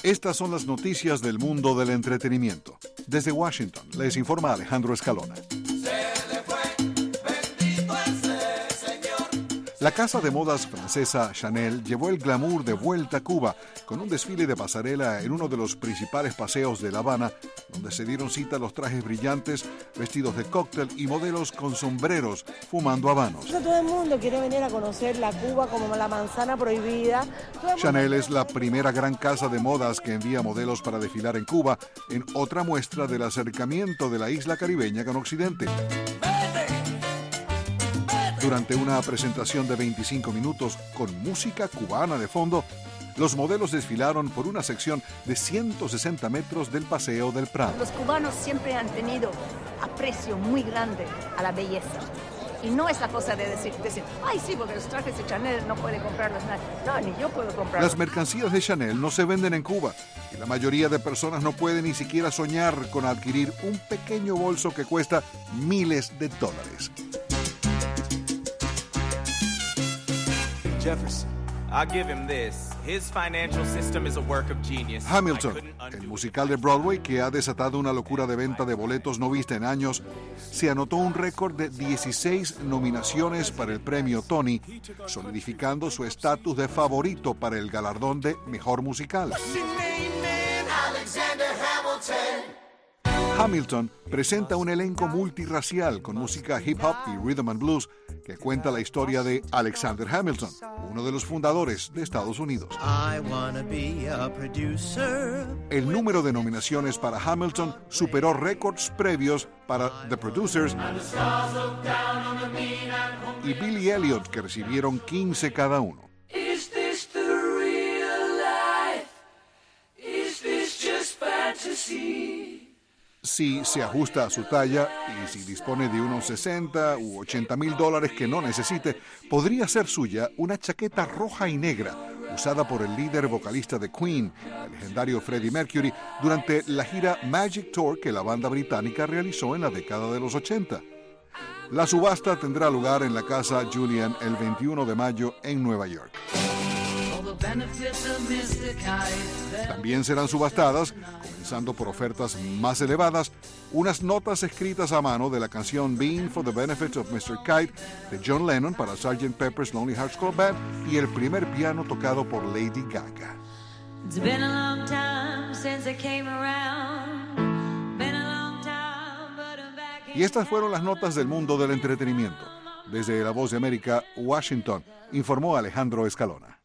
Estas son las noticias del mundo del entretenimiento. Desde Washington, les informa Alejandro Escalona. La casa de modas francesa Chanel llevó el glamour de vuelta a Cuba con un desfile de pasarela en uno de los principales paseos de La Habana, donde se dieron cita los trajes brillantes, vestidos de cóctel y modelos con sombreros fumando habanos. Todo el mundo quiere venir a conocer la Cuba como la manzana prohibida. Chanel es la primera gran casa de modas que envía modelos para desfilar en Cuba, en otra muestra del acercamiento de la isla caribeña con Occidente. Durante una presentación de 25 minutos con música cubana de fondo, los modelos desfilaron por una sección de 160 metros del Paseo del Prado. Los cubanos siempre han tenido aprecio muy grande a la belleza. Y no es la cosa de decir, ay sí, porque los trajes de Chanel no puede comprarlos nadie. No, ni yo puedo comprarlos. Las mercancías de Chanel no se venden en Cuba y la mayoría de personas no puede ni siquiera soñar con adquirir un pequeño bolso que cuesta miles de dólares. Jefferson. I'll give him this. His financial system is a work of genius. Hamilton, el musical de Broadway que ha desatado una locura de venta de boletos no vista en años, se anotó un récord de 16 nominaciones para el premio Tony, solidificando su estatus de favorito para el galardón de mejor musical. Hamilton presenta un elenco multirracial con música hip hop y rhythm and blues que cuenta la historia de Alexander Hamilton, uno de los fundadores de Estados Unidos. El número de nominaciones para Hamilton superó récords previos para The Producers y Billy Elliot, que recibieron 15 cada uno. Is this the real life? Is this just fantasy? Si se ajusta a su talla y si dispone de unos 60 u 80 mil dólares que no necesite, podría ser suya una chaqueta roja y negra usada por el líder vocalista de Queen, el legendario Freddie Mercury, durante la gira Magic Tour que la banda británica realizó en la década de los 80. La subasta tendrá lugar en la Casa Julian el 21 de mayo en Nueva York. También serán subastadas, comenzando por ofertas más elevadas, unas notas escritas a mano de la canción Being for the Benefit of Mr. Kite de John Lennon para Sgt. Pepper's Lonely Hearts Club Band y el primer piano tocado por Lady Gaga. It's been a long time since I came around. Been a long time, but I'm back in. Y estas fueron las notas del mundo del entretenimiento. Desde La Voz de América, Washington, informó Alejandro Escalona.